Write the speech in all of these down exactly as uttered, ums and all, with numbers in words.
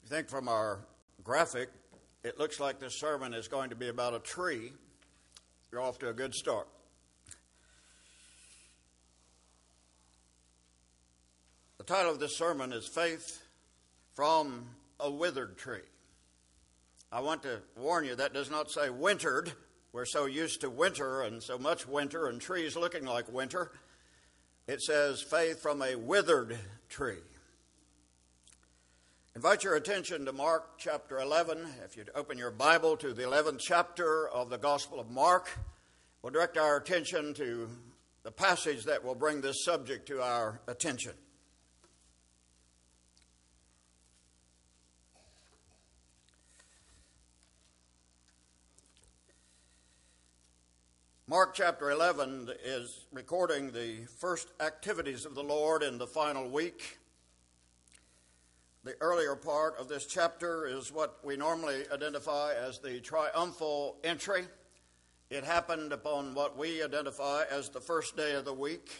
I think from our graphic, it looks like this sermon is going to be about a tree. You're off to a good start. The title of this sermon is Faith from a Withered Tree. I want to warn you, that does not say wintered. We're so used to winter and so much winter and trees looking like winter. It says faith from a withered tree. Invite your attention to Mark chapter eleven. If you'd open your Bible to the eleventh chapter of the Gospel of Mark, we'll direct our attention to the passage that will bring this subject to our attention. Mark chapter eleven is recording the first activities of the Lord in the final week. The earlier part of this chapter is what we normally identify as the triumphal entry. It happened upon what we identify as the first day of the week.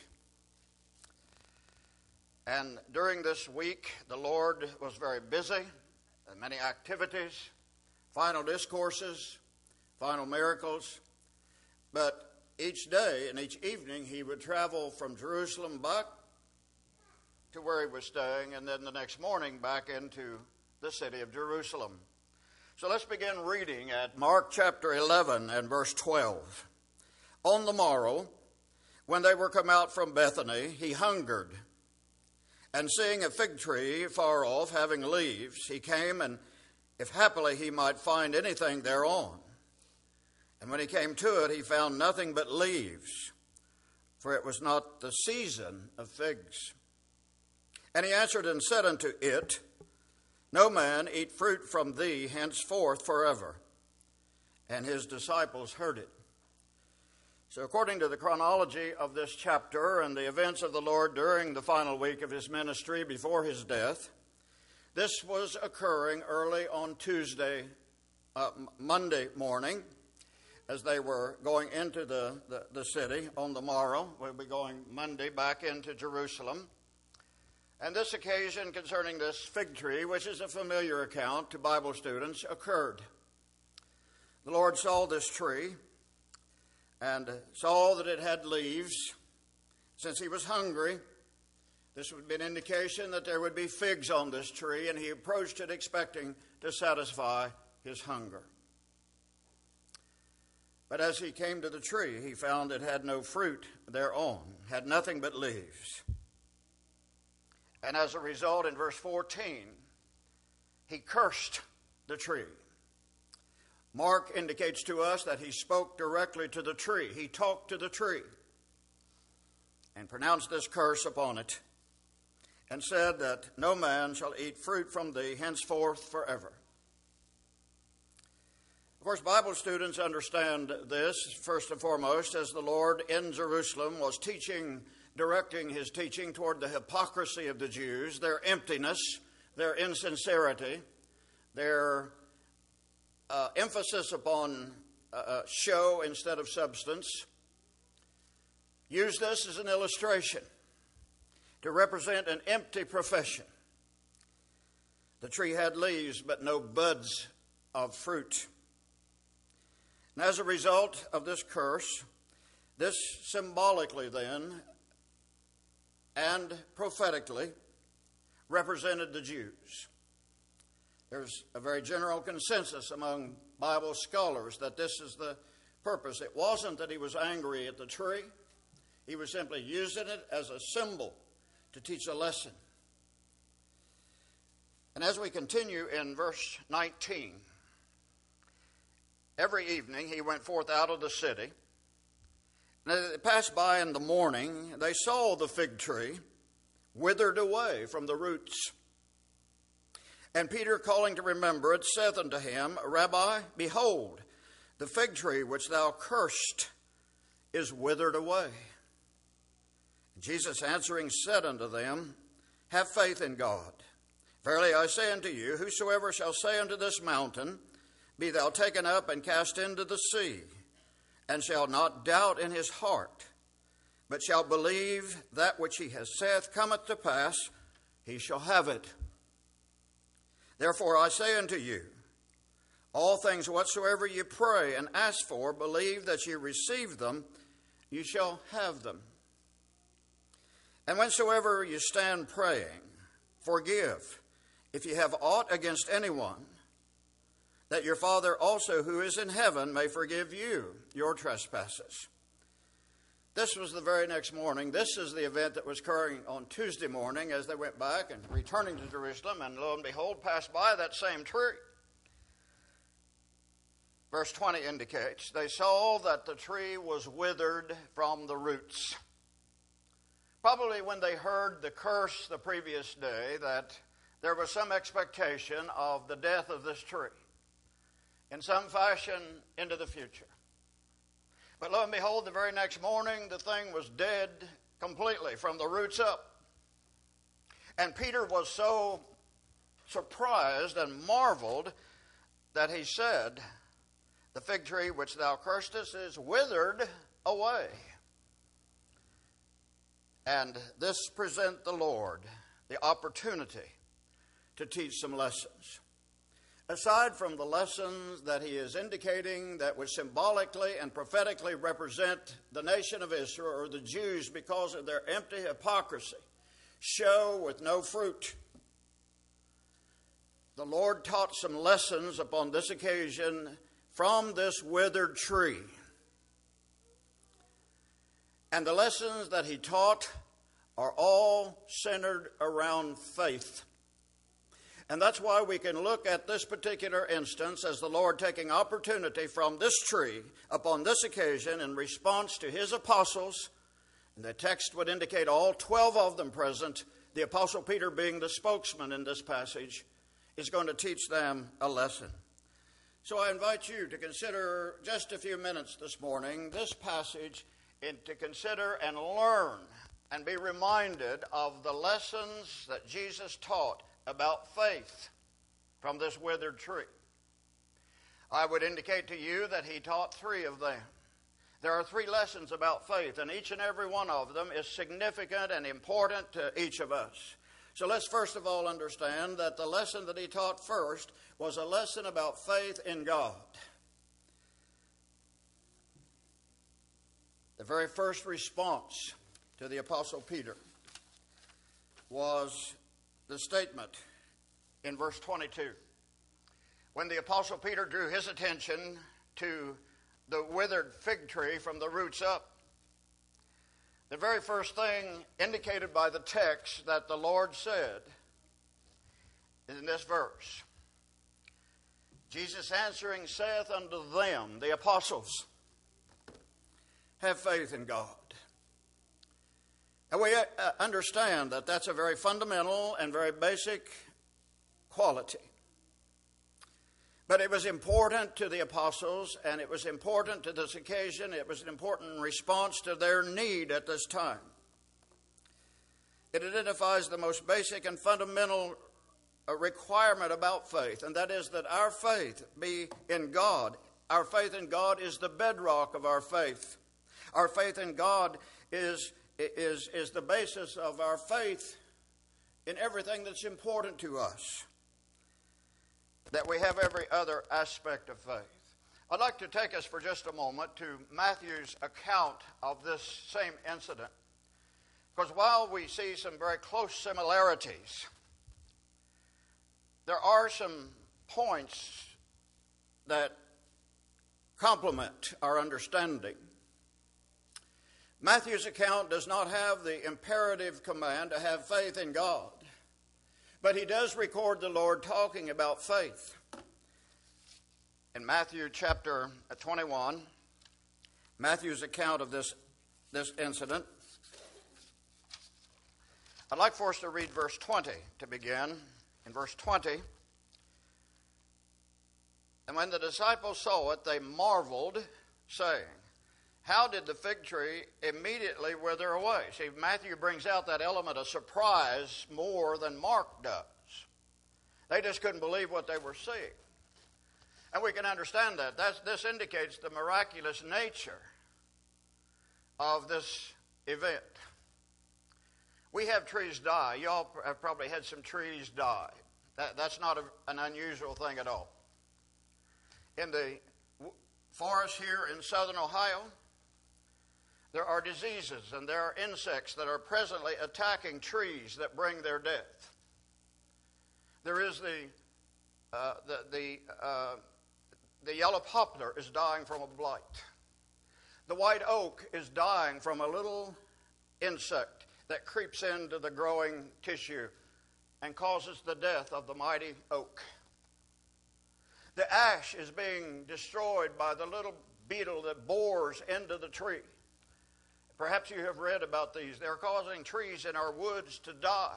And during this week, the Lord was very busy, many activities, final discourses, final miracles. But each day and each evening, he would travel from Jerusalem back to where he was staying, and then the next morning back into the city of Jerusalem. So let's begin reading at Mark chapter eleven and verse twelve. On the morrow, when they were come out from Bethany, he hungered. And seeing a fig tree far off, having leaves, he came, and if happily he might find anything thereon. And when he came to it, he found nothing but leaves, for it was not the season of figs. And he answered and said unto it, No man eat fruit from thee henceforth forever. And his disciples heard it. So according to the chronology of this chapter and the events of the Lord during the final week of his ministry before his death, this was occurring early on Tuesday, uh, Monday morning, as they were going into the, the, the city on the morrow. We'll be going Monday back into Jerusalem. And this occasion concerning this fig tree, which is a familiar account to Bible students, occurred. The Lord saw this tree and saw that it had leaves. Since he was hungry, this would be an indication that there would be figs on this tree, and he approached it expecting to satisfy his hunger. But as he came to the tree, he found it had no fruit thereon, had nothing but leaves. And as a result, in verse fourteen, he cursed the tree. Mark indicates to us that he spoke directly to the tree. He talked to the tree and pronounced this curse upon it and said that no man shall eat fruit from thee henceforth forever. Of course, Bible students understand this, first and foremost, as the Lord in Jerusalem was teaching, directing his teaching toward the hypocrisy of the Jews, their emptiness, their insincerity, their uh, emphasis upon uh, show instead of substance. Use this as an illustration to represent an empty profession. The tree had leaves, but no buds of fruit. And as a result of this curse, this symbolically then and prophetically represented the Jews. There's a very general consensus among Bible scholars that this is the purpose. It wasn't that he was angry at the tree. He was simply using it as a symbol to teach a lesson. And as we continue in verse nineteen, every evening he went forth out of the city. And as they passed by in the morning, they saw the fig tree withered away from the roots. And Peter, calling to remembrance, saith unto him, Rabbi, behold, the fig tree which thou cursed is withered away. And Jesus answering said unto them, Have faith in God. Verily I say unto you, whosoever shall say unto this mountain, Be thou taken up and cast into the sea, and shall not doubt in his heart, but shall believe that which he has said cometh to pass, he shall have it. Therefore I say unto you, all things whatsoever you pray and ask for, believe that you receive them, you shall have them. And whensoever you stand praying, forgive, if you have aught against anyone, that your Father also who is in heaven may forgive you your trespasses. This was the very next morning. This is the event that was occurring on Tuesday morning as they went back and returning to Jerusalem, and lo and behold, passed by that same tree. Verse twenty indicates, they saw that the tree was withered from the roots. Probably when they heard the curse the previous day, that there was some expectation of the death of this tree in some fashion into the future. But lo and behold, the very next morning, the thing was dead completely from the roots up. And Peter was so surprised and marveled that he said, the fig tree which thou cursedest is withered away. And this present the Lord the opportunity to teach some lessons. Aside from the lessons that he is indicating that would symbolically and prophetically represent the nation of Israel, or the Jews, because of their empty hypocrisy, show with no fruit, the Lord taught some lessons upon this occasion from this withered tree. And the lessons that he taught are all centered around faith. And that's why we can look at this particular instance as the Lord taking opportunity from this tree upon this occasion in response to his apostles. And the text would indicate all twelve of them present, the Apostle Peter being the spokesman in this passage, is going to teach them a lesson. So I invite you to consider just a few minutes this morning this passage and to consider and learn and be reminded of the lessons that Jesus taught about faith from this withered tree. I would indicate to you that he taught three of them. There are three lessons about faith, and each and every one of them is significant and important to each of us. So let's first of all understand that the lesson that he taught first was a lesson about faith in God. The very first response to the Apostle Peter was the statement in verse twenty-two. When the Apostle Peter drew his attention to the withered fig tree from the roots up, the very first thing indicated by the text that the Lord said is in this verse. Jesus answering saith unto them, the apostles, have faith in God. And we uh, understand that that's a very fundamental and very basic quality. But it was important to the apostles, and it was important to this occasion. It was an important response to their need at this time. It identifies the most basic and fundamental requirement about faith, and that is that our faith be in God. Our faith in God is the bedrock of our faith. Our faith in God is Is, is the basis of our faith in everything that's important to us, that we have every other aspect of faith. I'd like to take us for just a moment to Matthew's account of this same incident, because while we see some very close similarities, there are some points that complement our understanding. Matthew's account does not have the imperative command to have faith in God, but he does record the Lord talking about faith. In Matthew chapter twenty-one, Matthew's account of this, this incident, I'd like for us to read verse twenty to begin. In verse twenty, and when the disciples saw it, they marveled, saying, how did the fig tree immediately wither away? See, Matthew brings out that element of surprise more than Mark does. They just couldn't believe what they were seeing. And we can understand that. That's, this indicates the miraculous nature of this event. We have trees die. You all have probably had some trees die. That, that's not a, an unusual thing at all. In the forest here in southern Ohio, there are diseases and there are insects that are presently attacking trees that bring their death. There is the uh, the the, uh, the yellow poplar is dying from a blight. The white oak is dying from a little insect that creeps into the growing tissue and causes the death of the mighty oak. The ash is being destroyed by the little beetle that bores into the tree. Perhaps you have read about these. They're causing trees in our woods to die.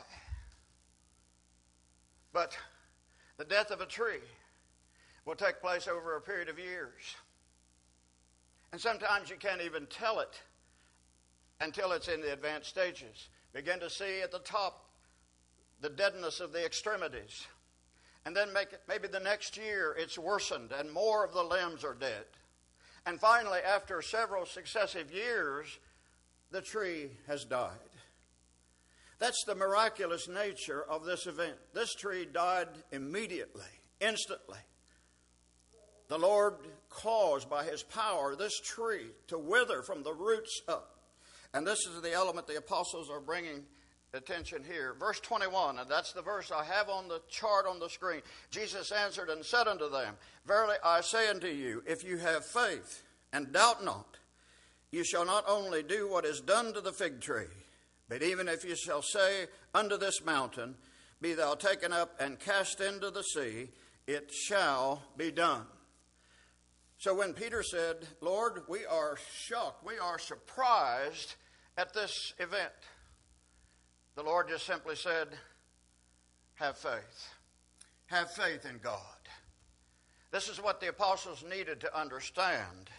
But the death of a tree will take place over a period of years. And sometimes you can't even tell it until it's in the advanced stages. Begin to see at the top the deadness of the extremities. And then make it, maybe the next year it's worsened and more of the limbs are dead. And finally, after several successive years, the tree has died. That's the miraculous nature of this event. This tree died immediately, instantly. The Lord caused by his power this tree to wither from the roots up. And this is the element the apostles are bringing attention here. Verse twenty-one, and that's the verse I have on the chart on the screen. Jesus answered and said unto them, Verily I say unto you, if you have faith and doubt not, you shall not only do what is done to the fig tree, but even if you shall say unto this mountain, Be thou taken up and cast into the sea, it shall be done. So when Peter said, Lord, we are shocked, we are surprised at this event, the Lord just simply said, have faith. Have faith in God. This is what the apostles needed to understand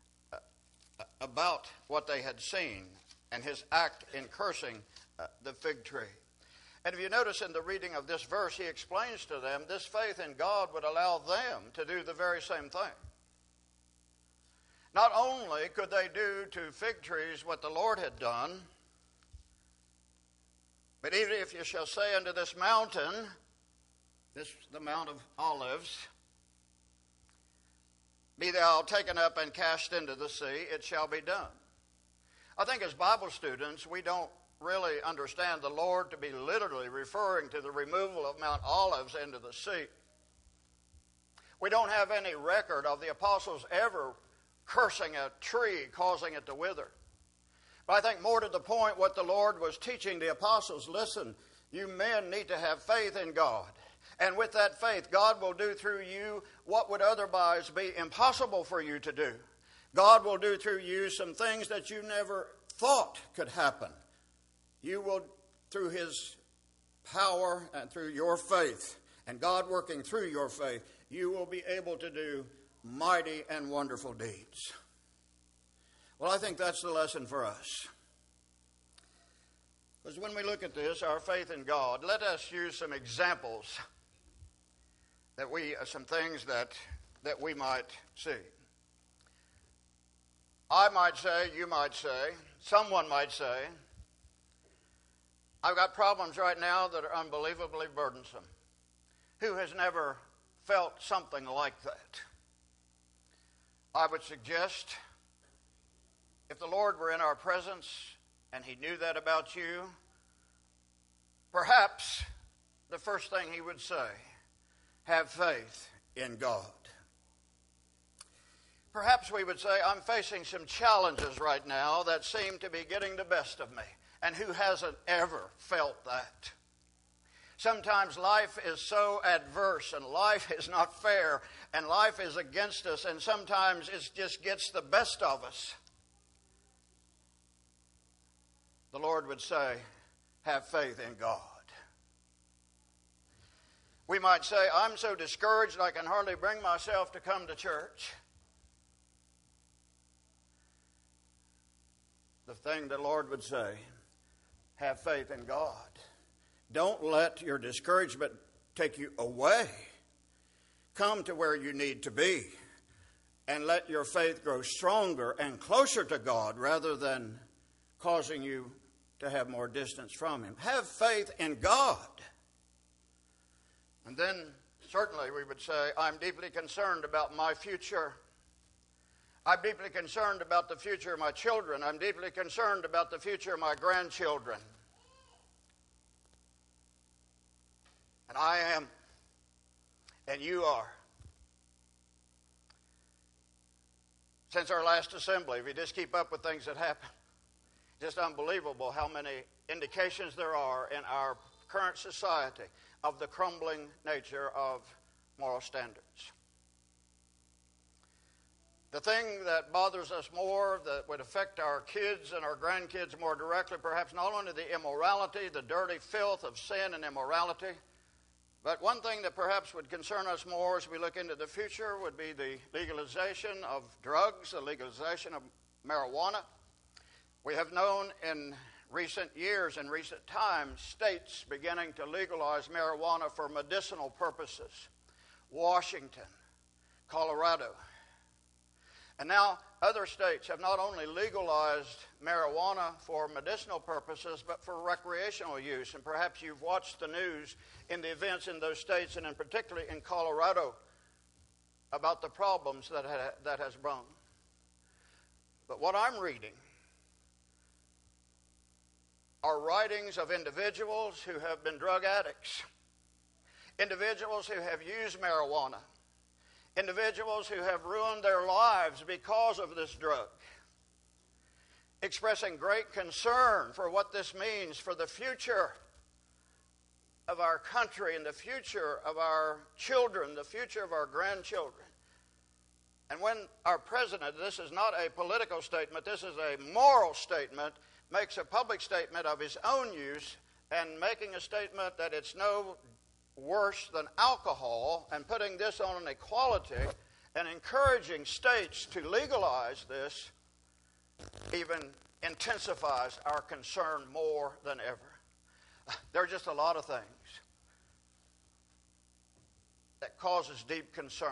about what they had seen and his act in cursing uh, the fig tree. And if you notice in the reading of this verse, he explains to them this faith in God would allow them to do the very same thing. Not only could they do to fig trees what the Lord had done, but even if you shall say unto this mountain, this the Mount of Olives, Be thou taken up and cast into the sea, it shall be done. I think as Bible students, we don't really understand the Lord to be literally referring to the removal of Mount Olives into the sea. We don't have any record of the apostles ever cursing a tree, causing it to wither. But I think more to the point what the Lord was teaching the apostles, listen, you men need to have faith in God. And with that faith, God will do through you what would otherwise be impossible for you to do. God will do through you some things that you never thought could happen. You will, through his power and through your faith, and God working through your faith, you will be able to do mighty and wonderful deeds. Well, I think that's the lesson for us. Because when we look at this, our faith in God, let us use some examples that we, some things that, that we might see. I might say, you might say, someone might say, I've got problems right now that are unbelievably burdensome. Who has never felt something like that? I would suggest, if the Lord were in our presence and he knew that about you, perhaps the first thing he would say, have faith in God. Perhaps we would say, I'm facing some challenges right now that seem to be getting the best of me. And who hasn't ever felt that? Sometimes life is so adverse and life is not fair and life is against us, and sometimes it just gets the best of us. The Lord would say, have faith in God. We might say, I'm so discouraged I can hardly bring myself to come to church. The thing the Lord would say, have faith in God. Don't let your discouragement take you away. Come to where you need to be and let your faith grow stronger and closer to God rather than causing you to have more distance from him. Have faith in God. And then certainly we would say, I'm deeply concerned about my future. I'm deeply concerned about the future of my children. I'm deeply concerned about the future of my grandchildren. And I am, and you are. Since our last assembly, if you just keep up with things that happen, just unbelievable how many indications there are in our current society of the crumbling nature of moral standards. The thing that bothers us more, that would affect our kids and our grandkids more directly, perhaps not only the immorality, the dirty filth of sin and immorality, but one thing that perhaps would concern us more as we look into the future would be the legalization of drugs, the legalization of marijuana. We have known in recent years, in recent times, states beginning to legalize marijuana for medicinal purposes. Washington, Colorado. And now other states have not only legalized marijuana for medicinal purposes, but for recreational use. And perhaps you've watched the news in the events in those states, and in particularly in Colorado, about the problems that ha- that has brought. But what I'm reading are writings of individuals who have been drug addicts, individuals who have used marijuana, individuals who have ruined their lives because of this drug, expressing great concern for what this means for the future of our country and the future of our children, the future of our grandchildren. And when our president, this is not a political statement, this is a moral statement, makes a public statement of his own use and making a statement that it's no worse than alcohol, and putting this on an equality and encouraging states to legalize this even intensifies our concern more than ever. There are just a lot of things that causes deep concern.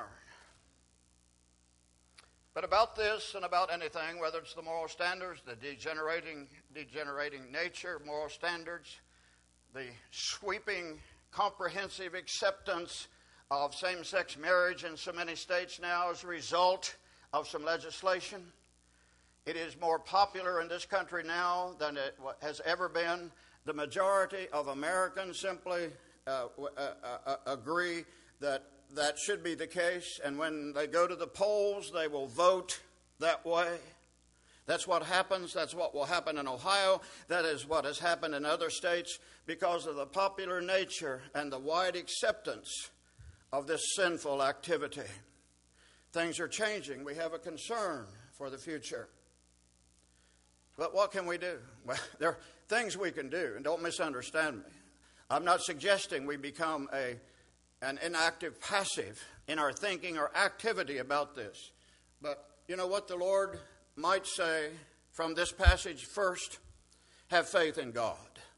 But about this and about anything, whether it's the moral standards, the degenerating, degenerating nature of moral standards, the sweeping comprehensive acceptance of same-sex marriage in so many states now as a result of some legislation. It is more popular in this country now than it has ever been. The majority of Americans simply uh, uh, uh, agree that that should be the case, and when they go to the polls, they will vote that way. That's what happens. That's what will happen in Ohio. That is what has happened in other states because of the popular nature and the wide acceptance of this sinful activity. Things are changing. We have a concern for the future. But what can we do? Well, there are things we can do, and don't misunderstand me. I'm not suggesting we become a, an inactive passive in our thinking or activity about this. But you know what the Lord might say from this passage? First, have faith in God.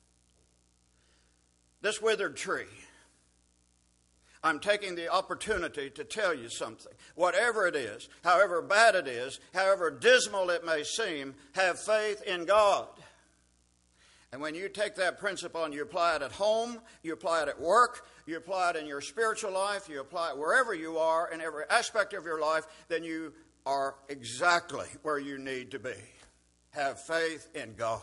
This withered tree, I'm taking the opportunity to tell you something. Whatever it is, however bad it is, however dismal it may seem, have faith in God. And when you take that principle and you apply it at home, you apply it at work, you apply it in your spiritual life, you apply it wherever you are in every aspect of your life, then you are exactly where you need to be. Have faith in God.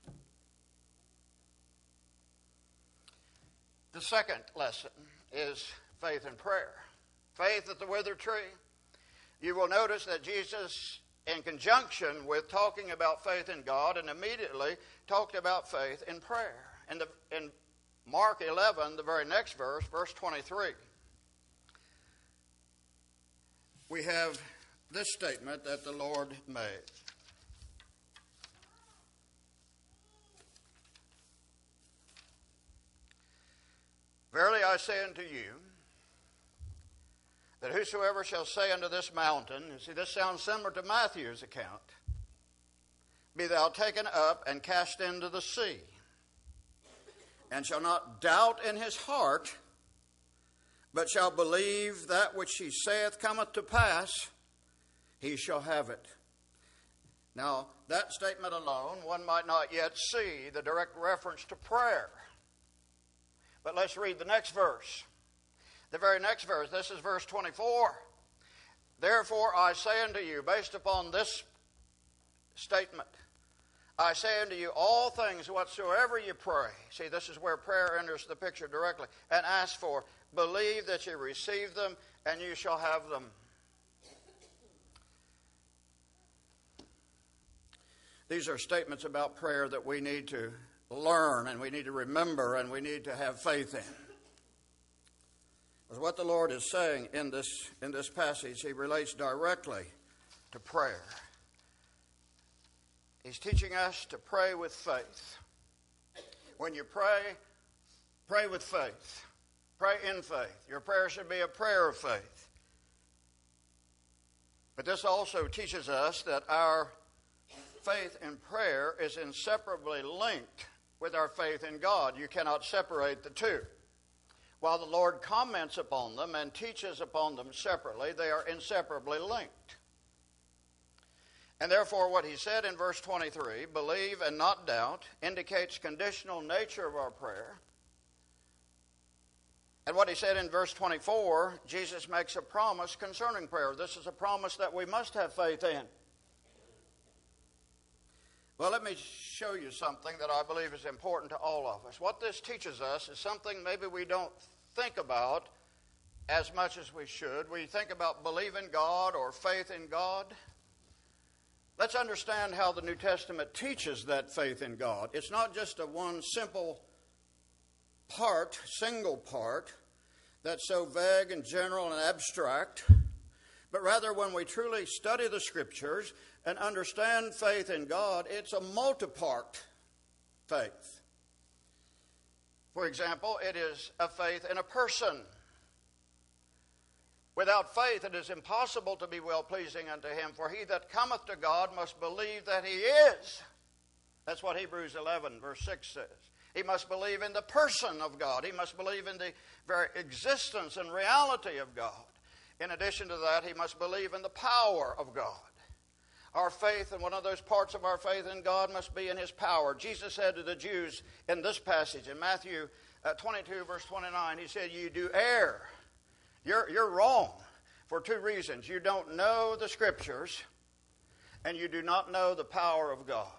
The second lesson is faith in prayer. Faith at the withered tree. You will notice that Jesus, in conjunction with talking about faith in God, and immediately talked about faith in prayer. In, the, in Mark eleven, the very next verse, verse twenty-three, we have this statement that the Lord made. Verily I say unto you, that whosoever shall say unto this mountain, you see, this sounds similar to Matthew's account, be thou taken up and cast into the sea, and shall not doubt in his heart, but shall believe that which he saith cometh to pass, he shall have it. Now, that statement alone, one might not yet see the direct reference to prayer. But let's read the next verse. The very next verse, this is verse twenty-four. Therefore I say unto you, based upon this statement, I say unto you, all things whatsoever you pray. See, this is where prayer enters the picture directly. And ask for, believe that you receive them, and you shall have them. These are statements about prayer that we need to learn, and we need to remember, and we need to have faith in. Because what the Lord is saying in this, in this passage, He relates directly to prayer. He's teaching us to pray with faith. When you pray, pray with faith. Pray in faith. Your prayer should be a prayer of faith. But this also teaches us that our faith in prayer is inseparably linked with our faith in God. You cannot separate the two. While the Lord comments upon them and teaches upon them separately, they are inseparably linked. And therefore, what he said in verse twenty-three, believe and not doubt, indicates conditional nature of our prayer. And what he said in verse twenty-four, Jesus makes a promise concerning prayer. This is a promise that we must have faith in. Well, let me show you something that I believe is important to all of us. What this teaches us is something maybe we don't think about as much as we should. We think about believe in God or faith in God. Let's understand how the New Testament teaches that faith in God. It's not just a one simple part, single part, that's so vague and general and abstract, but rather when we truly study the Scriptures and understand faith in God, it's a multi-part faith. For example, it is a faith in a person. Without faith it is impossible to be well-pleasing unto Him, for he that cometh to God must believe that He is. That's what Hebrews eleven verse six says. He must believe in the person of God. He must believe in the very existence and reality of God. In addition to that, he must believe in the power of God. Our faith, and one of those parts of our faith in God, must be in His power. Jesus said to the Jews in this passage, in Matthew uh, twenty-two, verse twenty-nine, He said, you do err. You're, you're wrong for two reasons. You don't know the Scriptures, and you do not know the power of God.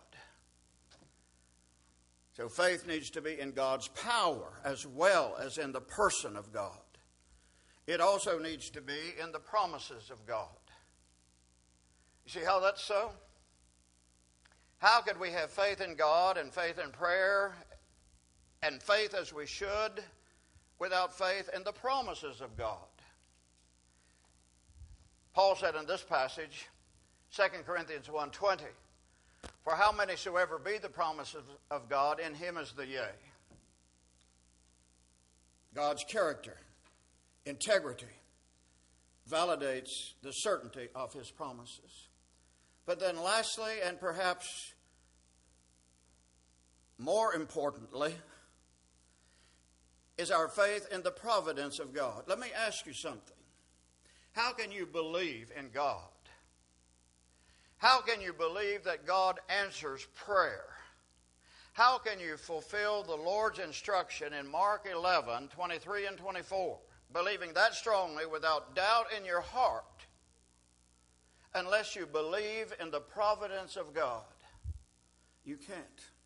So faith needs to be in God's power as well as in the person of God. It also needs to be in the promises of God. You see how that's so? How could we have faith in God and faith in prayer and faith as we should without faith in the promises of God? Paul said in this passage, Second Corinthians one twenty, for how many soever be the promises of God, in Him is the yea. God's character, integrity, validates the certainty of His promises. But then lastly, and perhaps more importantly, is our faith in the providence of God. Let me ask you something. How can you believe in God? How can you believe that God answers prayer? How can you fulfill the Lord's instruction in Mark eleven, twenty-three and twenty-four, believing that strongly without doubt in your heart, unless you believe in the providence of God? You can't.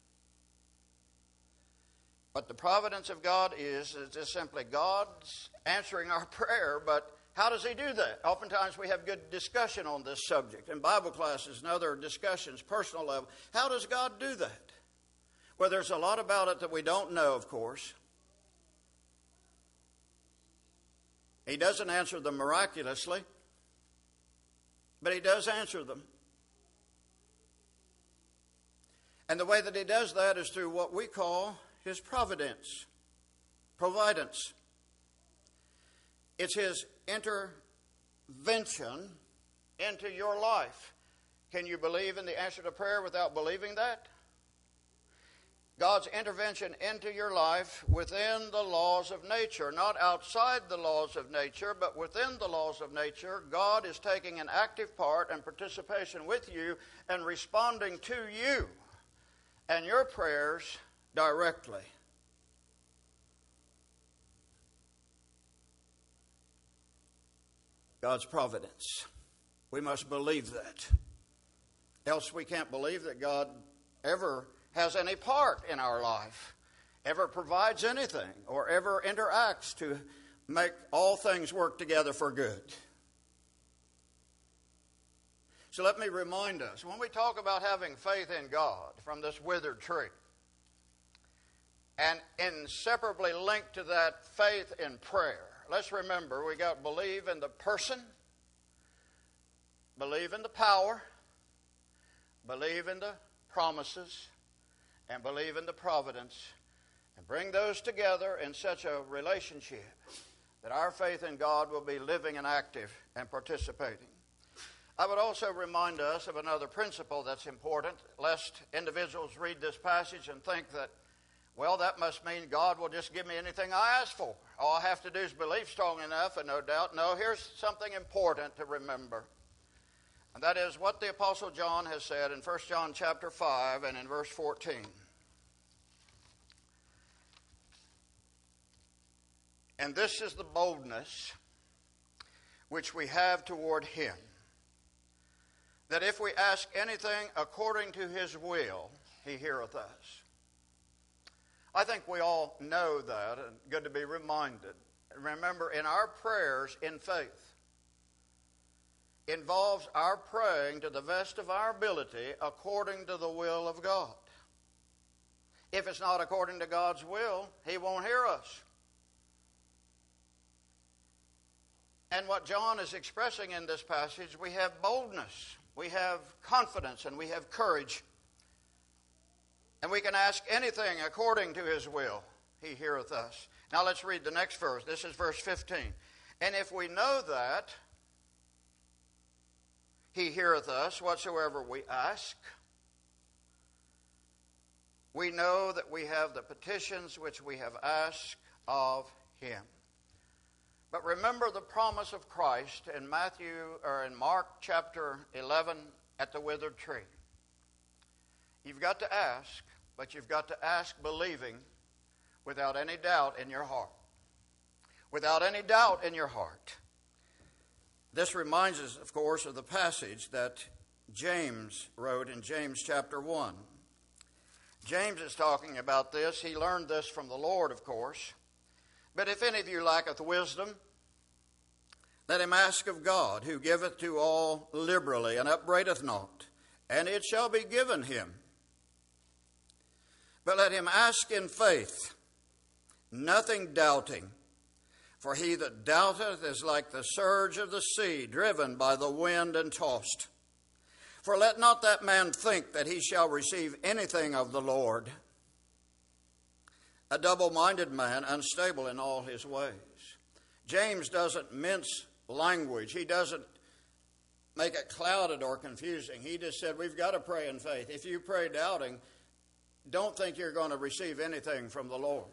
But the providence of God is, is just simply God's answering our prayer, but how does He do that? Oftentimes we have good discussion on this subject in Bible classes and other discussions, personal level. How does God do that? Well, there's a lot about it that we don't know, of course. He doesn't answer them miraculously, but He does answer them. And the way that He does that is through what we call His providence, providence. It's His intervention into your life. Can you believe in the answer to prayer without believing that? God's intervention into your life within the laws of nature, not outside the laws of nature, but within the laws of nature. God is taking an active part and participation with you and responding to you and your prayers directly. God's providence. We must believe that. Else we can't believe that God ever has any part in our life, ever provides anything, or ever interacts to make all things work together for good. So let me remind us, when we talk about having faith in God from this withered tree, and inseparably linked to that faith in prayer, let's remember we got believe in the person, believe in the power, believe in the promises, and believe in the providence, and bring those together in such a relationship that our faith in God will be living and active and participating. I would also remind us of another principle that's important, lest individuals read this passage and think that, well, that must mean God will just give me anything I ask for. All I have to do is believe strong enough, and no doubt. No, here's something important to remember. And that is what the Apostle John has said in First John chapter five and in verse fourteen. And this is the boldness which we have toward him, that if we ask anything according to his will, he heareth us. I think we all know that, and good to be reminded. Remember, in our prayers in faith involves our praying to the best of our ability according to the will of God. If it's not according to God's will, he won't hear us. And what John is expressing in this passage, we have boldness, we have confidence, and we have courage. And we can ask anything according to his will. He heareth us. Now let's read the next verse. This is verse fifteen. And if we know that he heareth us whatsoever we ask, we know that we have the petitions which we have asked of him. But remember the promise of Christ in Matthew or in Mark chapter eleven at the withered tree. You've got to ask, but you've got to ask believing without any doubt in your heart. Without any doubt in your heart. This reminds us, of course, of the passage that James wrote in James chapter one. James is talking about this. He learned this from the Lord, of course. But if any of you lacketh wisdom, let him ask of God, who giveth to all liberally, and upbraideth not, and it shall be given him. But let him ask in faith, nothing doubting. For he that doubteth is like the surge of the sea, driven by the wind and tossed. For let not that man think that he shall receive anything of the Lord. A double-minded man, unstable in all his ways. James doesn't mince language. He doesn't make it clouded or confusing. He just said, we've got to pray in faith. If you pray doubting, don't think you're going to receive anything from the Lord.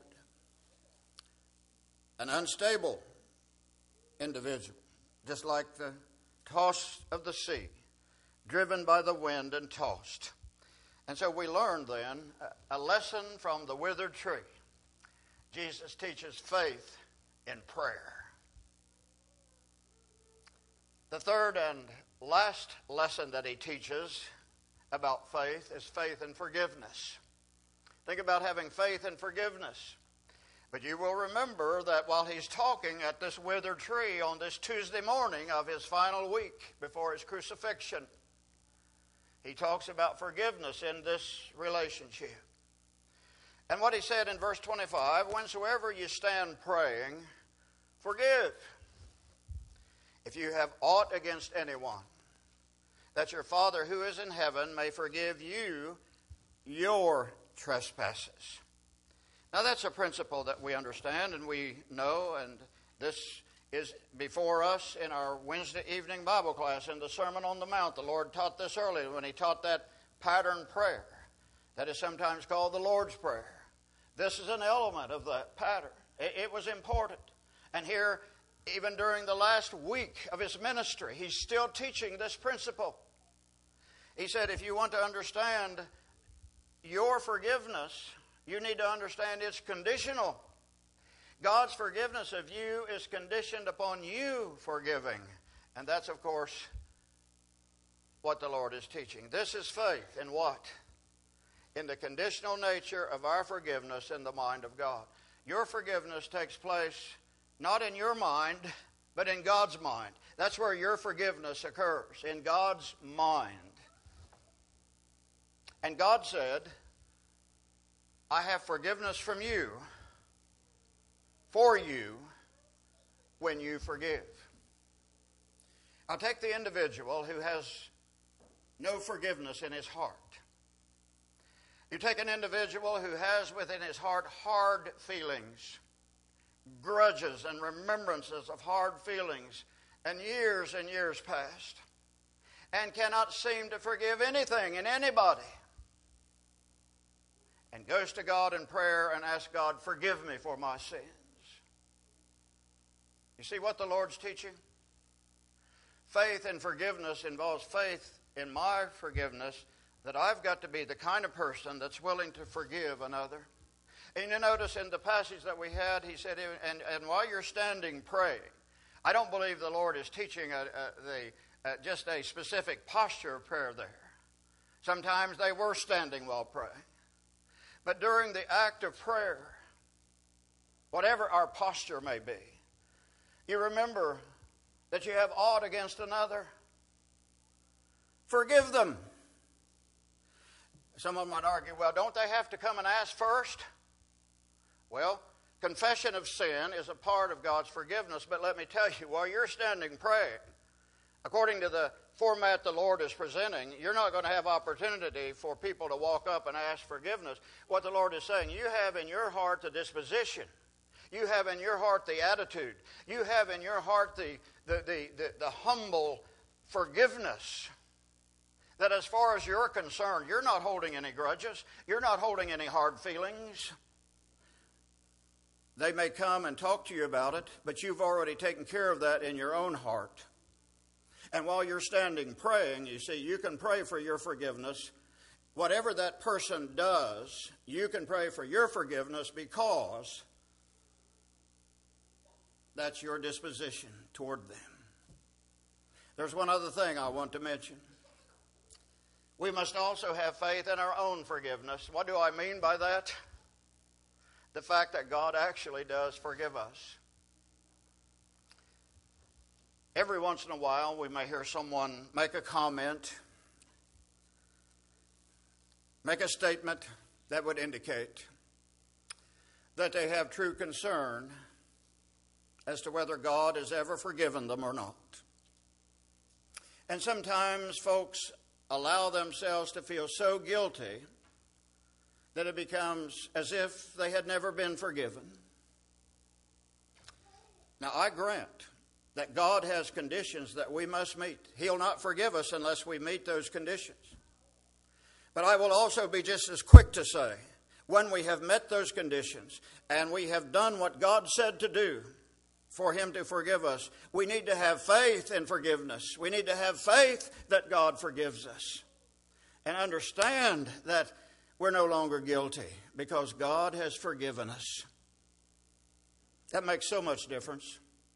An unstable individual, just like the toss of the sea, driven by the wind and tossed. And so we learn then a lesson from the withered tree. Jesus teaches faith in prayer. The third and last lesson that he teaches about faith is faith in forgiveness. Think about having faith in forgiveness. But you will remember that while he's talking at this withered tree on this Tuesday morning of his final week before his crucifixion, he talks about forgiveness in this relationship. And what he said in verse twenty-five, whensoever you stand praying, forgive, if you have aught against anyone, that your Father who is in heaven may forgive you your trespasses. Now that's a principle that we understand and we know, and this is before us in our Wednesday evening Bible class in the Sermon on the Mount. The Lord taught this earlier when he taught that pattern prayer that is sometimes called the Lord's Prayer. This is an element of that pattern. It, it was important. And here, even during the last week of his ministry, he's still teaching this principle. He said, if you want to understand your forgiveness, you need to understand it's conditional. God's forgiveness of you is conditioned upon you forgiving And that's, of course, what the Lord is teaching. This is faith in what? In the conditional nature of our forgiveness in the mind of God. Your forgiveness takes place not in your mind, but in God's mind. That's where your forgiveness occurs, in God's mind. And God said, I have forgiveness from you, for you, when you forgive. I'll take the individual who has no forgiveness in his heart. You take an individual who has within his heart hard feelings, grudges and remembrances of hard feelings, and years and years past, and cannot seem to forgive anything and anybody, and goes to God in prayer and asks God, forgive me for my sins. You see what the Lord's teaching? Faith in forgiveness involves faith in my forgiveness, that I've got to be the kind of person that's willing to forgive another. And you notice in the passage that we had, he said, and, and while you're standing praying, I don't believe the Lord is teaching a, a, the, a, just a specific posture of prayer there. Sometimes they were standing while praying. But during the act of prayer, whatever our posture may be, you remember that you have aught against another. Forgive them. Someone might argue, well, don't they have to come and ask first? Well, confession of sin is a part of God's forgiveness, but let me tell you, while you're standing praying, according to the format the Lord is presenting, you're not going to have opportunity for people to walk up and ask forgiveness. What the Lord is saying, you have in your heart the disposition. You have in your heart the attitude. You have in your heart the, the, the, the, the humble forgiveness. That as far as you're concerned, you're not holding any grudges. You're not holding any hard feelings. They may come and talk to you about it, but you've already taken care of that in your own heart. And while you're standing praying, you see, you can pray for your forgiveness. Whatever that person does, you can pray for your forgiveness because that's your disposition toward them. There's one other thing I want to mention. We must also have faith in our own forgiveness. What do I mean by that? The fact that God actually does forgive us. Every once in a while, we may hear someone make a comment, make a statement that would indicate that they have true concern as to whether God has ever forgiven them or not. And sometimes folks allow themselves to feel so guilty that it becomes as if they had never been forgiven. Now, I grant that God has conditions that we must meet. He'll not forgive us unless we meet those conditions. But I will also be just as quick to say, when we have met those conditions and we have done what God said to do for Him to forgive us, we need to have faith in forgiveness. We need to have faith that God forgives us and understand that we're no longer guilty because God has forgiven us. That makes so much difference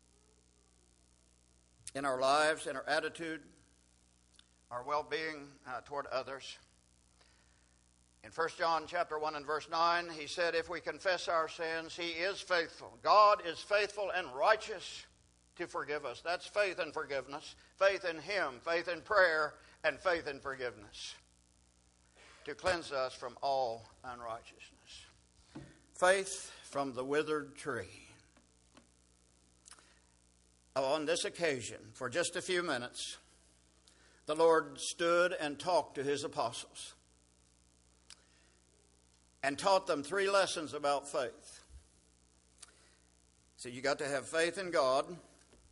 in our lives, in our attitude, our well-being uh, toward others. In First John chapter one and verse nine, he said, if we confess our sins, He is faithful. God is faithful and righteous to forgive us. That's faith in forgiveness, faith in Him, faith in prayer, and faith in forgiveness, to cleanse us from all unrighteousness. Faith from the withered tree. On this occasion, for just a few minutes, the Lord stood and talked to His apostles and taught them three lessons about faith. So you got to have faith in God, you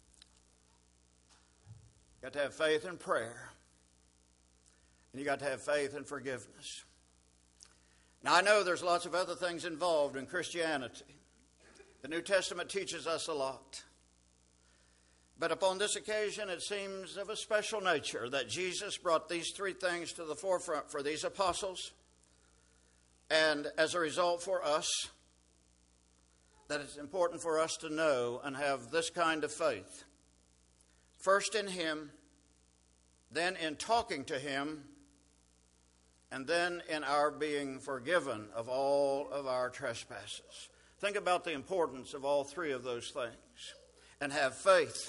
got to have faith in prayer, and you got to have faith in forgiveness. Now, I know there's lots of other things involved in Christianity. The New Testament teaches us a lot. But upon this occasion, it seems of a special nature that Jesus brought these three things to the forefront for these apostles. And as a result for us, that it's important for us to know and have this kind of faith. first in Him, then in talking to Him, and then in our being forgiven of all of our trespasses. Think about the importance of all three of those things and have faith.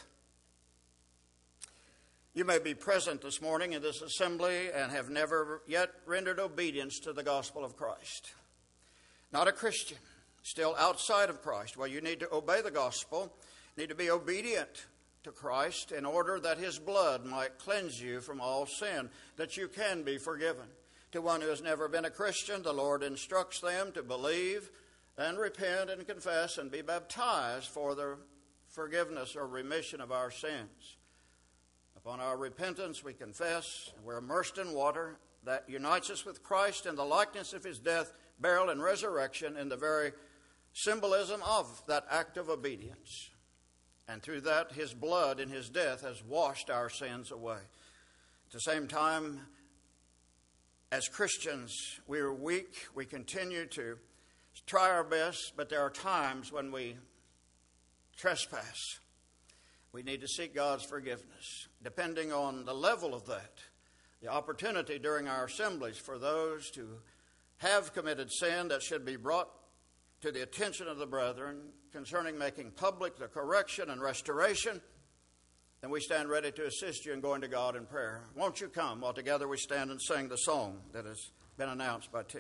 You may be present this morning in this assembly and have never yet rendered obedience to the gospel of Christ. Not a Christian, still outside of Christ. Well, you need to obey the gospel, need to be obedient to Christ in order that His blood might cleanse you from all sin, that you can be forgiven. To one who has never been a Christian, the Lord instructs them to believe and repent and confess and be baptized for the forgiveness or remission of our sins. Upon our repentance, we confess, and we're immersed in water that unites us with Christ in the likeness of His death, burial, and resurrection in the very symbolism of that act of obedience. And through that, His blood in His death has washed our sins away. At the same time, as Christians, we are weak. We continue to try our best, but there are times when we trespass. We need to seek God's forgiveness. Depending on the level of that, the opportunity during our assemblies for those to have committed sin that should be brought to the attention of the brethren concerning making public the correction and restoration, then we stand ready to assist you in going to God in prayer. Won't you come while together we stand and sing the song that has been announced by Tim?